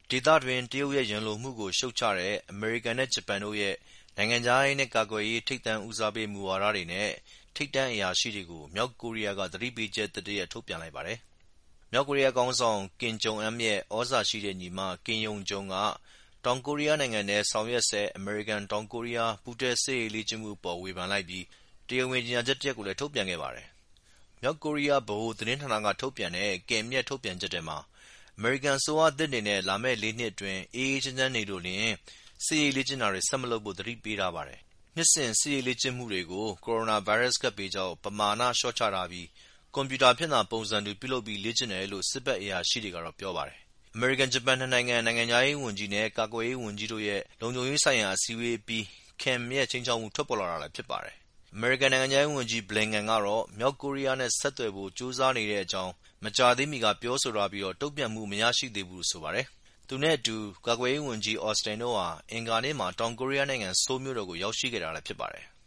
ဒေသတွင်းတရုတ်ရဲ့ရန်လိုမှုကိုရှုတ်ချတဲ့အမေရိကန်နဲ့ဂျပန်တို့ရဲ့နိုင်ငံခြားရေးနဲ့ကာကွယ်ရေးထိပ်တန်းဦးစားပေးမူဝါဒတွေနဲ့ထိပ်တန်းအရာရှိတွေကိုမြောက်ကိုရီးယားကသတိပေးချက်သစ်တရပ်ထုတ်ပြန်လိုက်ပါတယ်။မြောက်ကိုရီးယားခေါင်းဆောင်ကင်ဂျုံအမ်ရဲ့ဩဇာရှိတဲ့ညီမကင်ယုံဂျုံကတောင်ကိုရီးယားနိုင်ငံထဲဆောင်ရွက်ဆဲအမေရိကန်-တောင်ကိုရီးယားပူးတွဲစစ်ရေးလေ့ကျင့်မှုအပေါ်ဝေဖန်လိုက်ပြီးတရားဝင်ကြေညာချက်တရပ်ကိုလည်းထုတ်ပြန်ခဲ့ပါတယ်။မြောက်ကိုရီးယားဗဟိုသတင်းဌာနကထုတ်ပြန်တဲ့ကင်မ်ရဲ့ထုတ်ပြန်ချက်ထဲမှာအမေရိကန်အစိုးရသစ်အနေနဲ့လာမယ့်4 နှစ်အတွင်းအေးအေးချမ်းချမ်းနေလိုလျှင်စစ်ရေးလေ့ကျင့်တာတွေဆက်မလုပ်ဖို့သတိပေးထားပါတယ်။နှစ်စဉ်စစ်ရေးလေ့ကျင့်မှုတွေကိုကိုရိုနာဗိုင်းရပ်စ်ကပ်ဘေးကြောင့်ပမာဏလျှော့ချထားပြီးကွန်ပျူတာဖြင့်သာပုံစံတူပြုလုပ်ပြီးလေ့ကျင့်တယ်လို့စစ်ဘက်အရာရှိတွေကတော့ပြောပါတယ်။အမေရိကန်-ဂျပန်နှစ်နိုင်ငံနိုင်ငံခြားရေးဝန်ကြီးနဲ့ကာကွယ်ရေးဝန်ကြီးတို့ရဲ့လုံခြုံရေးဆိုင်ရာအစည်းအဝေးအပြီးကင်မ်ရဲ့ခြိမ်းခြောက်မှုထွက်ပေါ်လာတာလည်းဖြစ်ပါတယ်။အမေရိကန်နိုင်ငံခြားရေးဝန်ကြီးဘလင်ကန်ကတော့မြောက်ကိုရီးယားနဲ့ဆက်သွယ်ဖို့ကြိုးစားနေတဲ့အကြောင်းမကြာသေးမီကပြောဆိုထားပြီးတုံ့ပြန်မှုမရရှိသေးဘူးလို့ဆိုပါတယ်။သူနဲ့အတူကာကွယ်ရေးဝန်ကြီးအော်စတင်တို့ဟာအင်္ဂါနေ့မှာတောင်ကိုရီးယားနိုင်ငံဆိုးလ်မြို့တော်ကိုရောက်ရှိခဲ့တာလည်းဖြစ်ပါတယ်။